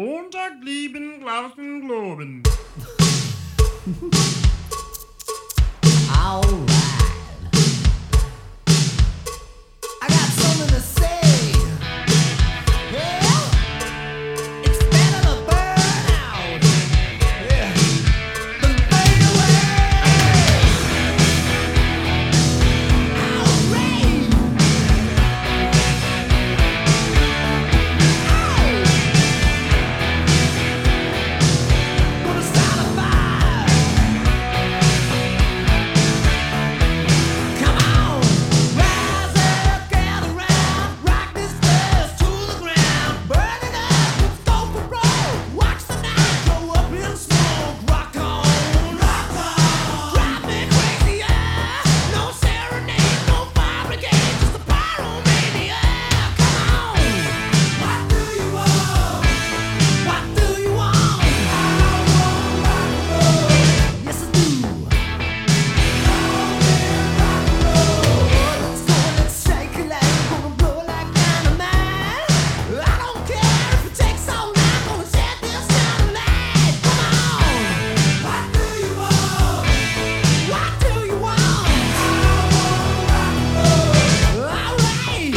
Montag lieben, glauben, globen. Alright. I got something to say. Yeah. It's better to burn out. Yeah. Than fade away. Outrage. Gonna start a fire. Come on, rise up, gather round, rock this place to the ground, burn it up, let's go for broke. Watch the night go up in smoke. Rock on, drive me crazy, yeah. No serenade, no fire brigade, just a pyromania. Come on, what do you want? What do you want? I want rock and roll. Yes, I do. Let's shake it like we're gonna blow like dynamite. I don't care if it takes all night. Gonna set this town alight. Come on, what do you want? What do you want? I want rock and roll. All right.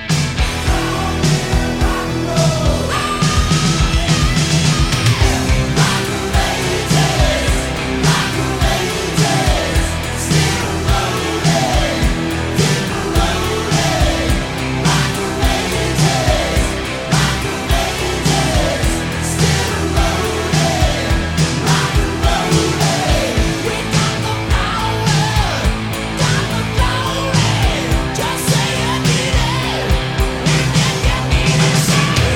Just say you need it, and you need it.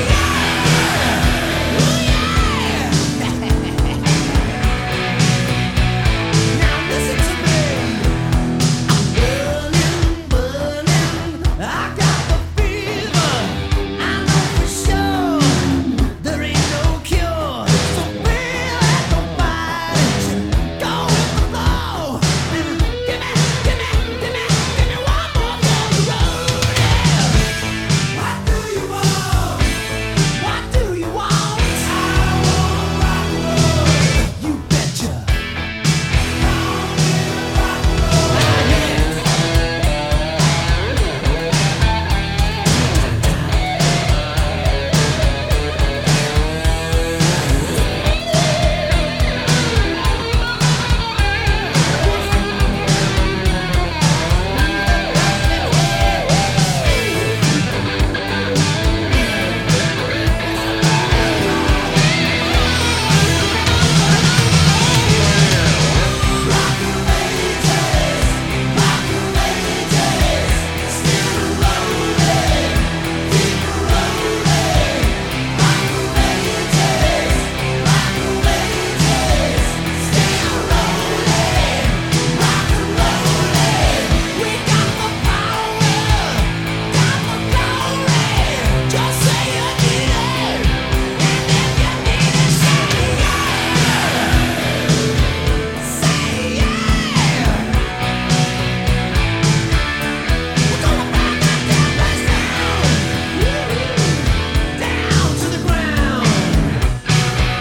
Now listen to me. Burning, burning, I got the fever. I know for sure there ain't no cure. So feel like the fire, go with the flow. Give me one more for the road. Yeah. What do you want? What do you want? I want rock and roll. You betcha. We got the power, got the glory. Just say you need it, and if you need it, say yeah. Say yeah. We're gonna burn that damn place down to the ground.